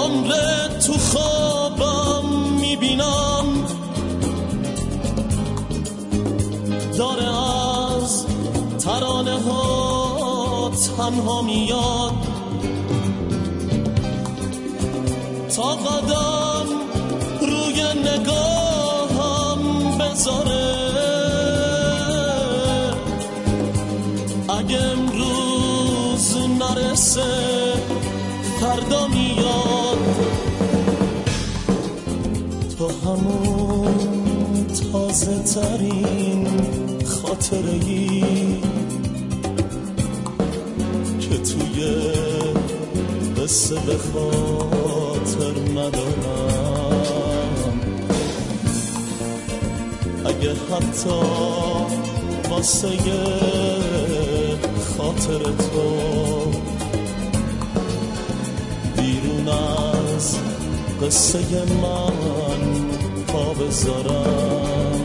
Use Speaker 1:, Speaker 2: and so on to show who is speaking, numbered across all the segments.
Speaker 1: عمر تو خوابم میبینم داره از ترانه ها تنها میاد تا قدم روی نگاهم بذاره اگه امروز نرسه فردا میاد تو همون تازه ترین خاطره‌ای که توی قصه به خاطر ندارم اگه حتی واسه خاطر تو بیرون از قصه من پا بذارم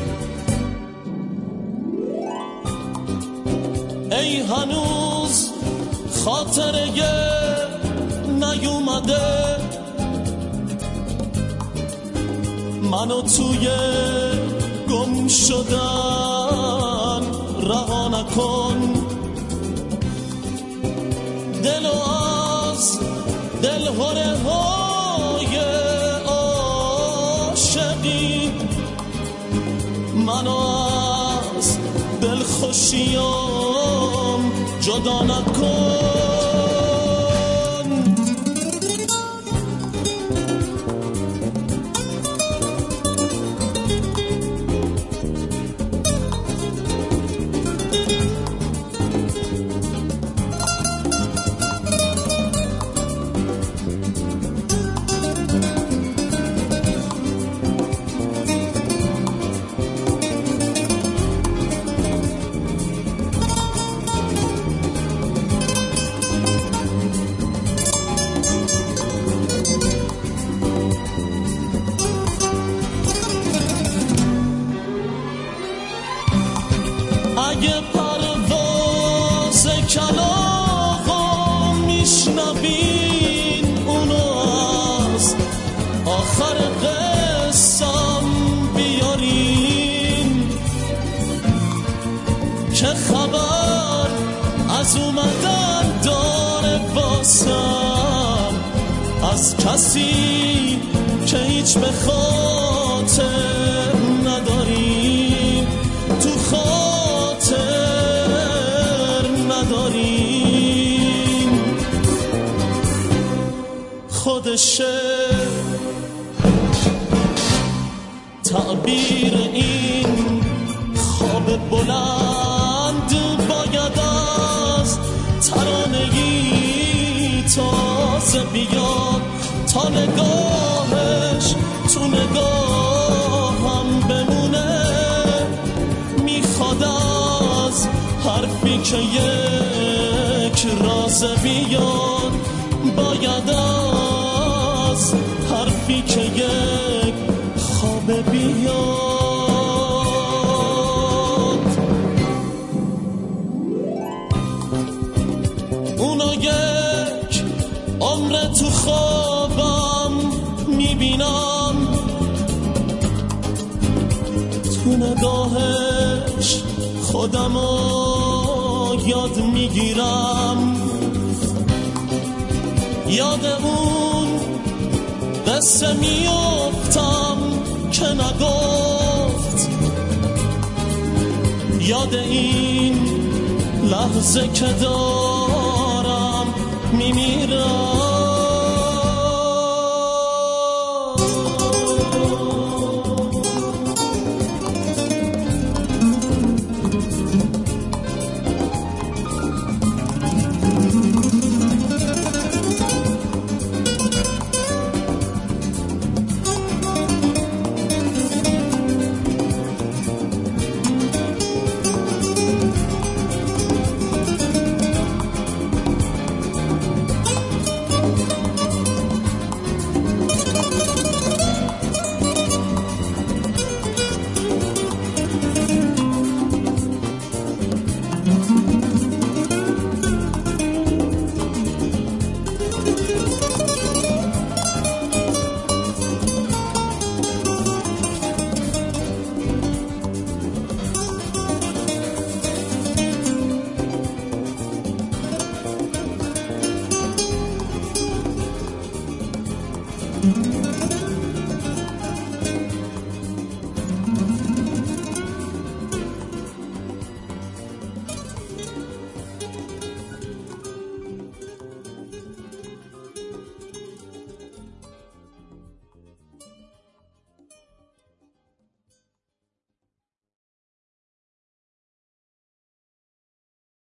Speaker 1: ای هنوز خاطره نیومده منو توی گم شدن رها نکن دلو از دلهره های عاشقی منو از دلخوشیام جدا نکن اگه پرواز کلاغا میشنوین اونو از آخر قصم بیارین که خبر از اومدن داره باسم از کسی که هیچ به خاطر نداریم تو خودشه تعبیر این خواب بلند باید از ترانه‌ای تازه بیاد تا نگاهش تو نگاهم بمونه میخواد از حرفی که یک راز بیاد باید از حرفی که یک خواب بیاد اونو یک عمر تو خوابم میبینم تو نگاهش خودمو یاد میگیرم یاد اون قصه میافتم که نگفت یاد این لحظه که دارم میمیرم